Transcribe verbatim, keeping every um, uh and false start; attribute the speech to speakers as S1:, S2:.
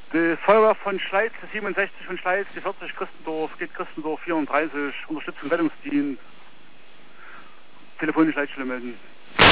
S1: Die Feuerwehr von Schleiz, die siebenundsechzig von Schleiz, die vierzig Christendorf, geht Christendorf vierunddreißig, Unterstützung Rettungsdienst. Telefonisch Leitstelle melden.